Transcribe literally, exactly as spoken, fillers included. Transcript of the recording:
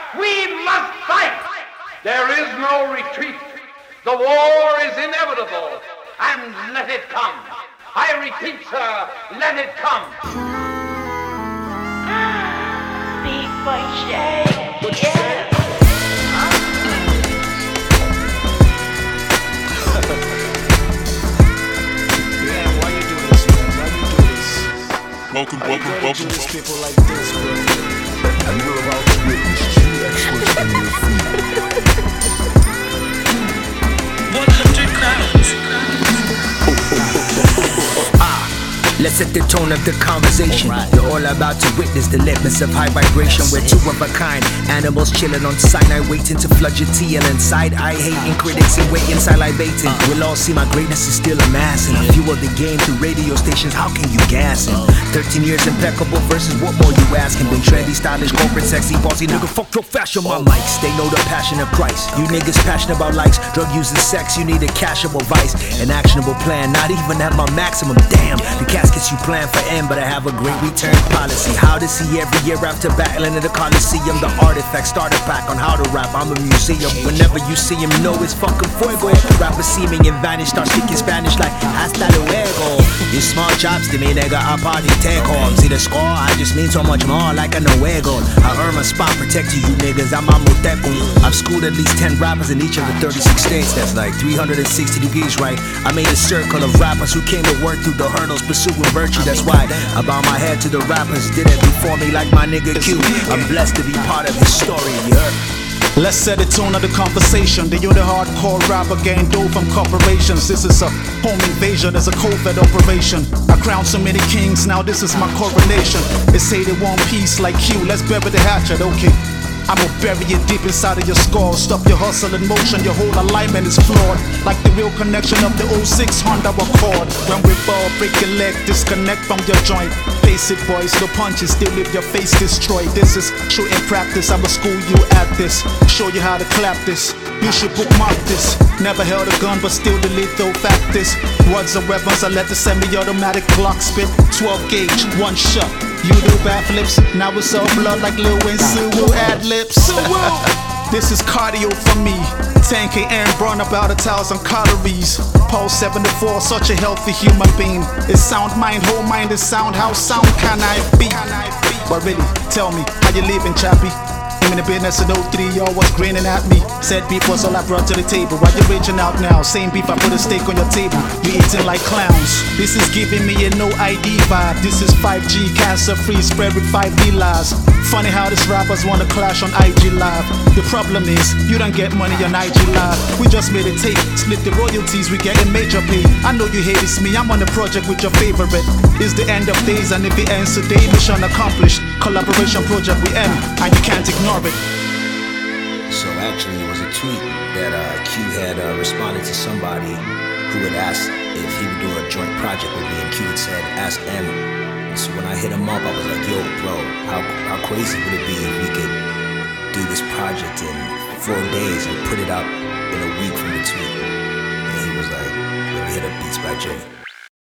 We must fight. There is no retreat. The war is inevitable, and let it come. I repeat, sir, let it come. Big boy Shay. What you say? Man, why you do this, man? Why you do this? Welcome, Why welcome, you gotta welcome. do this people like this, bro? And you're about to witness two experts in your field. one hundred crowns. Let's set the tone of the conversation. All right. You're all about to witness the litmus of high vibration. That's We're it. Two of a kind, animals chilling on cyanide, waiting to flood your teal inside. I hating critics and waiting salivating. Uh, we'll all see my greatness is still amassing. I fuel the game through radio stations. How can you gas it? Thirteen years impeccable versus what more you asking? Been trendy, stylish, corporate, sexy, bossy nigga. Fuck your fashion, my mics. They know the passion of Christ. You niggas passionate about likes, drug use and sex. You need a cashable vice, an actionable plan. Not even at my maximum. Damn, the caskets you plan for end, but I have a great return policy. How to see every year after battling in the Coliseum. The artifact starter pack on how to rap. I'm a museum. Whenever you see him, know it's fucking fuego. Rappers see me and vanish, start speaking Spanish like hasta luego. You small chops to me, nigga. I party take home. See the score? I just mean so much more like a Nuego. I earn my spot, protecting you niggas. I'm a Moteco. I've schooled at least ten rappers in each of the thirty-six states. That's like three hundred sixty degrees, right? I made a circle of rappers who came to work through the hurdles, pursuing virtue. That's why I bow my head to the rappers. Did it before me like my nigga Q. I'm blessed to be part of his story, you heard? Let's set the tone of the conversation. The unit hardcore rapper gained dough from corporations. This is a home invasion, it's a COVID operation. I crowned so many kings, now this is my coronation. They say they want peace like Q, let's bury the hatchet, okay. I'ma bury it deep inside of your skull. Stop your hustle in motion, your whole alignment is flawed. Like the real connection of the oh six Honda Accord. When we fall, break your leg, disconnect from your joint. Face it boys, no punches, still leave your face destroyed. This is true in practice, I'ma school you at this. Show you how to clap this, you should bookmark this. Never held a gun but still the lethal fact this. Words are weapons, I let the semi-automatic Glock spit. Twelve gauge, one shot. You do backflips, now it's all blood like Lil Wayne Suwu ad-libs. This is cardio for me. ten K and burn about a thousand calories. Pulse seventy-four, such a healthy human being. It's sound mind, whole mind is sound. How sound can I be? But really, tell me, how you living, chappy? I'm in the business in oh three, y'all was grinning at me. Said beef was all I brought to the table. Why you reaching out now? Same beef, I put a steak on your table. You eating like clowns. This is giving me a no I D vibe. This is five G, cancer free, spread with five D lies. Funny how these rappers wanna clash on I G Live. The problem is, you don't get money on I G Live. We just made a tape, split the royalties, we getting major pay. I know you hate it's me, I'm on the project with your favorite. It's the end of days, and if it ends today, mission accomplished. Collaboration project we end, and you can't ignore it. So actually, it was a tweet that uh, Q had uh, responded to somebody who had asked if he would do a joint project with me, and Q had said, ask M. And so when I hit him up, I was like, yo, bro, how, how crazy would it be if we could do this project in four days and put it out in a week from the tweet? And he was like, let me hit up Beats by Jay.